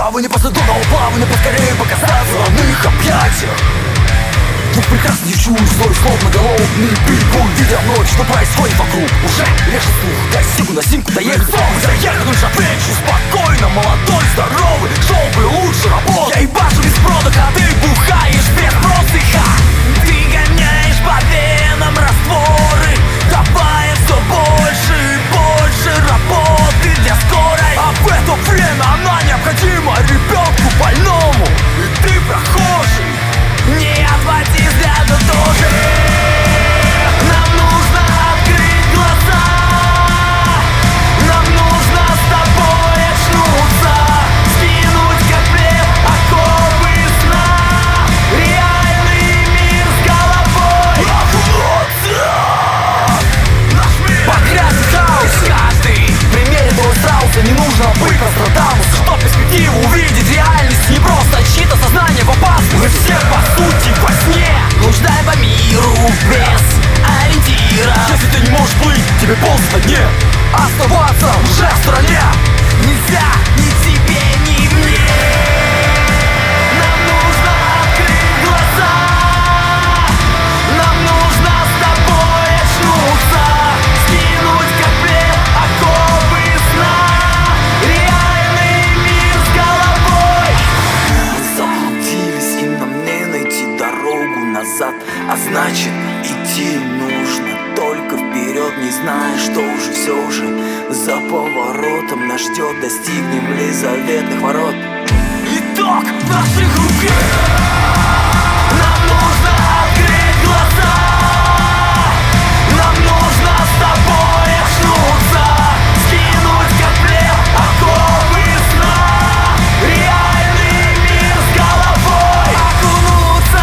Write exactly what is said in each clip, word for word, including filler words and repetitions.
Плавание после донного плавания, поскорее показаться в родных объятиях. Двух прекрасных девчуек, злой, словно голодный бегун, видя ночь, что происходит вокруг. Уже режет слух, дай сигу на симку, доехать снова. Заехать лишь отвечу, спокойно, молодой, здоровый. Шоу бы лучше работал. Я ебашу без продыха, а ты бухаешь без продыха. Ты гоняешь по венам растворы, давая все больше и больше работы для скорой. А в это время она необходима ребенку больному. И ты прохожий, не отводи взгляда тоже. Нам нужно открыть глаза, нам нужно с тобой очнуться, скинуть комплект оковы сна, реальный мир с головой окунуться. Под грязный хаос каждый примерит твой страуса. Не нужно быть Нострадамусом, чтоб перспективу увидеть реальность. Не просто чьи-то сознание в опасности. Мы все по сути во сне, блуждая по миру без ориентира. Если ты не можешь плыть, тебе ползать на дне, оставаться уже в стороне нельзя ни тебе, ни мне. Нам нужно открыть глаза, нам нужно с тобой очнуться, скинуть комплект оковы сна, реальный мир с головой. Мы заблудились, и нам не найти дорогу назад, а значит идти нужно только вперед, не зная, что уже все же за поворотом нас ждет. Достигнем ли заветных ворот? Итог в наших руках. Нам нужно открыть глаза, нам нужно с тобой очнуться, скинуть комплект оковы сна, реальный мир с головой окунуться.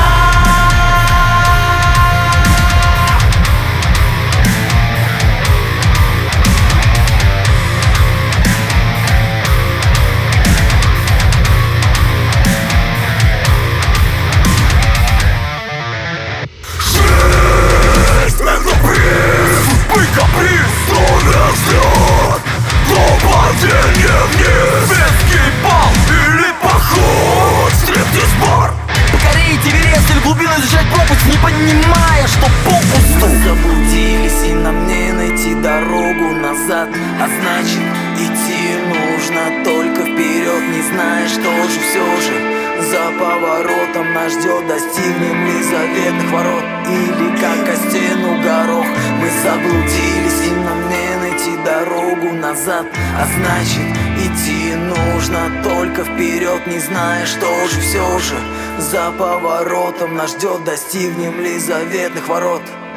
Не понимая, что попусту. Мы заблудились, и нам не найти дорогу назад, а значит идти нужно только вперед, не зная, что же все же за поворотом нас ждет. Достигнем ли заветных ворот, или как о стену горох. Мы заблудились, и нам не найти дорогу назад, а значит идти нужно только вперед, не зная, что же все же за поворотом нас ждет. Достигнем ли заветных ворот.